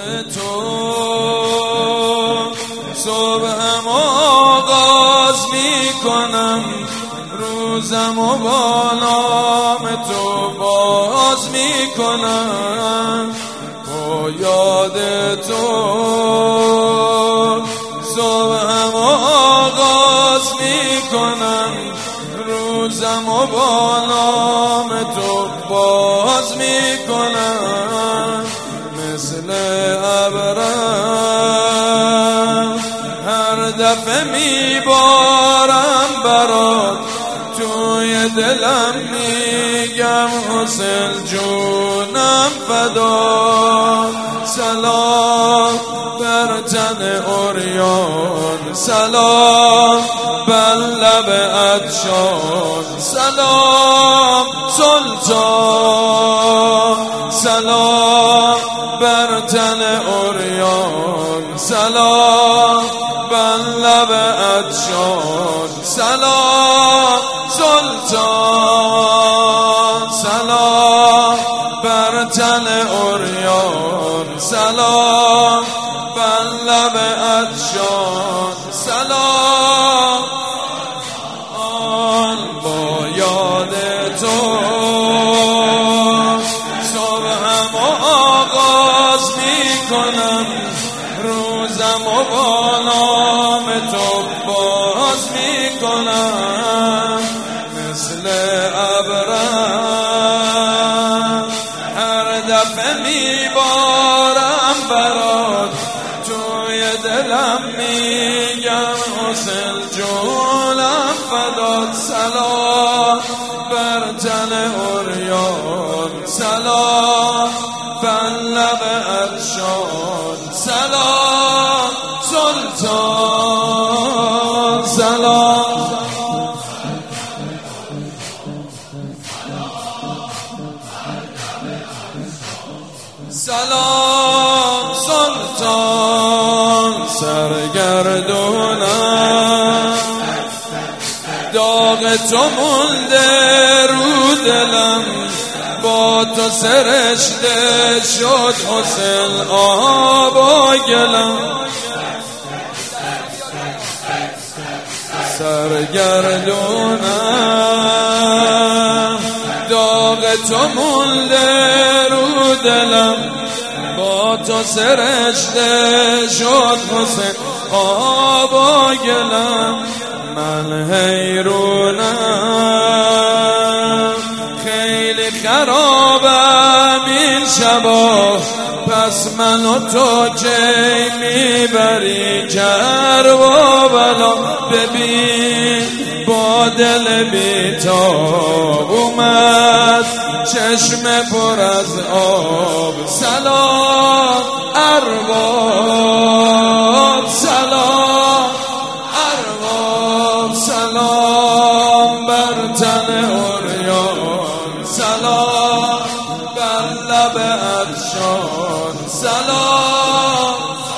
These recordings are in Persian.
تو صبحم آغاز میکنم، روزم و با نام تو باز میکنم. با یاد تو صبحم آغاز میکنم، روزم و با نام تو باز میکنم. مثل ابرم هر دفعه میبارم برات، توی دلم میگم حسین جونم فدا. سلام بر تن عریان، سلام بر لب عطشان، سلام سلطان، سلام بر تن عریان، سلام بر لب عطشان، سلام سلطان، سلام بر تن عریان، سلام بر لب عطشان، سلام. با یاد تو صبحم آغاز میکنم، روزم و با نام تو باز میکنم. مثل ابرم هر دفعه میبارم برات، توی دلم میگم حسین جونم فدات. سلام بر تن عریان، سلام بر لب عطشان، سلام سلطان، سلام. سلام سلطان، سرگردونم داغ تو مونده رو دلم، با تو سرشته شد حسین آب و گلم. سرگردونم داغ تو مونده رو دلم، با تو سرشته شد حسین آب و گلم. من حیرونم خیلی خرابم این شبا، پس من و تو کی میبری کرب و بلا. ببین با دل بیتاب اومد چشم پر از آب. سلام ارباب، سلام ارباب، سلام بر تن عریان، سلام بر لب عطشان، سلام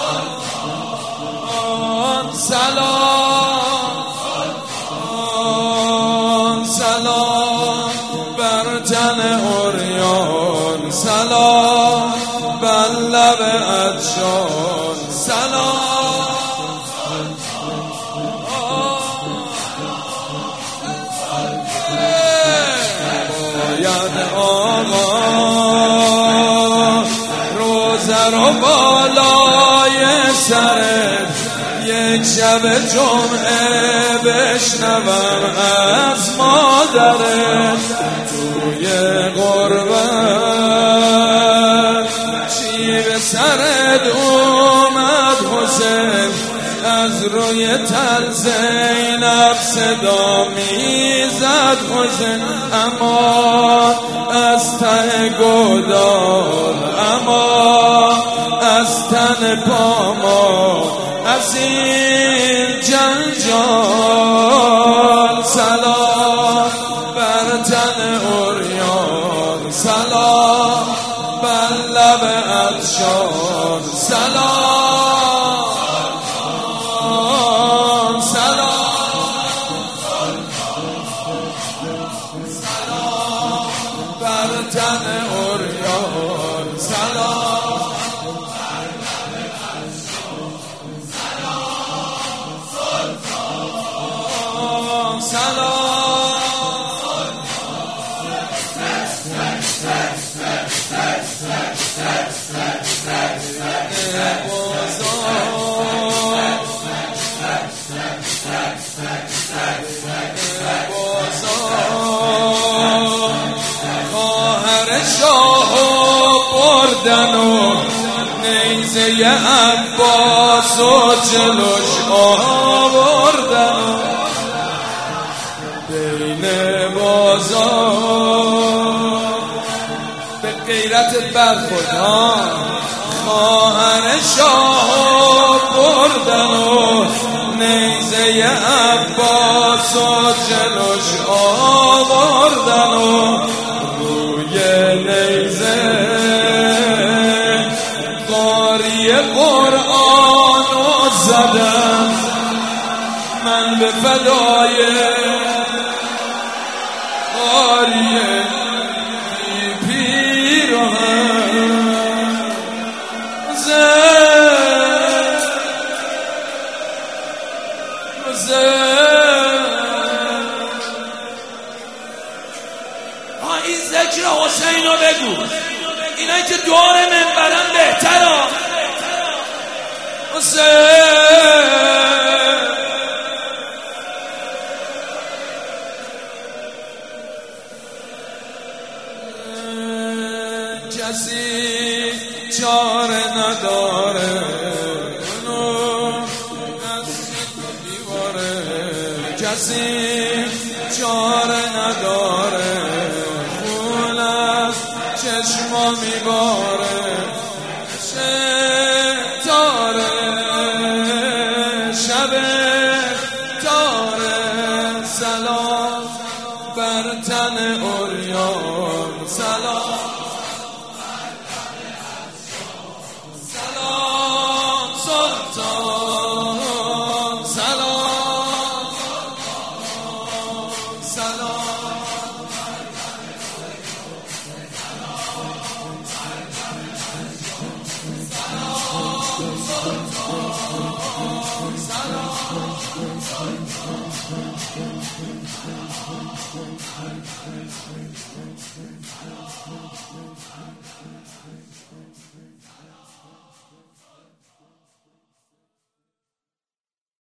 سلام، سلام بر تن عریان، سلام بر لب عطشان، سلام. باید آقا روزه رو بالای سرت یک شب جمعه بشنوم از مادرت. توی غربت چی به سرت اومد حسین، از روی تل زینب صدا میزد حسین. اما از ته گودال، اما از تن پاما، از این جنجال. سلام بر تن عریان، سلام بر لب عطشان، سلام سلام، سلام بر تن عریان، سلام خواهر شاهو بردن و نیزه عباس و جلوش آوردن بین بازار به غیرت برخورد. خواهر شاهو بردن و نیزه عباس و جلوش آوردن و روی نیزه قاری قرآن رو زدم. من به فدای قاری پیراهن این ذکر حسین رو بگو، اینایی که دور منبرن بهتره. حسین کسی چاره نداره، کسی چاره نداره، خون از چشما میباره. تاره شب تاره، سلام بر تن عریان، سلام سلام سلطان، سلام سلام سلام